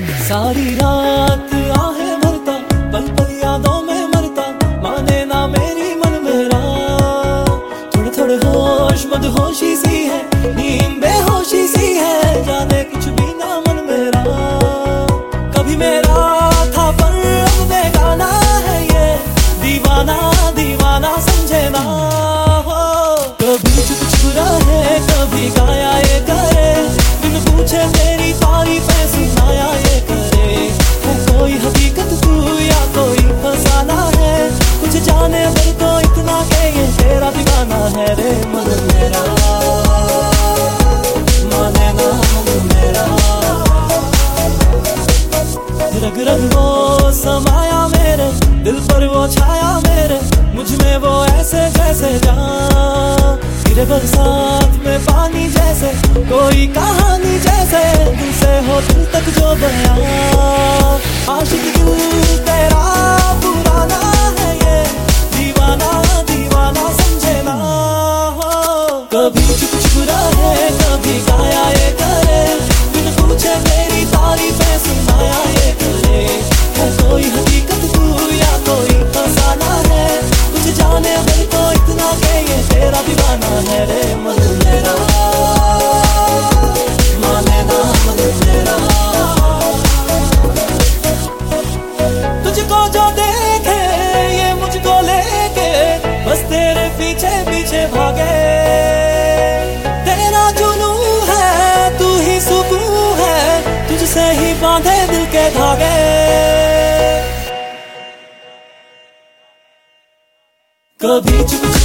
सारी रात आहें भरता, पल पल यादों में मरता, माने ना मेरी मन मेरा। थोड़े थोड़े होश मदहोशी सी है, नींद बेहोशी सी है, जाने कुछ भी ना मन मेरा। कभी मेरा था पर अब बेगाना है ये, दीवाना दीवाना समझे ना हो। कभी चुप चुप रहे, कभी गाया ये करे, बिन पूछे मेरी तारीफें सुनाया ये करे। है कोई हकीकत तू या कोई फसाना है, कुछ जाने भर तो इतना के ये तेरा दीवाना है रे मन मेरा। माने ना मन मेरा, रग रग वो समाया मेरे दिल पर, वो छाया मेरे मुझ में वो ऐसे जैसे जान गिरे बरसात में पानी जैसे, कोई कहानी जैसे दिल से हो दिल तक जो बयां। आशिक दिल तेरा पुराना है ये, दीवाना दीवाना समझे ना हो। कभी चुप चुप रहे, कभी गाया ये करे, बिन पूछे मेरी तारीफें सुनाया ये करे। है कोई हकीकत तू या कोई फसाना है, कुछ जाने भर तो इतना के ये तेरा दीवाना है रे मन मेरा। माने ना मन मेरा, तुझको जो देखे ये मुझको लेके, बस तेरे पीछे पीछे भागे। तेरा जुनू है तू ही सुकून है, तुझसे ही बांधे दिल के धागे। कभी चुप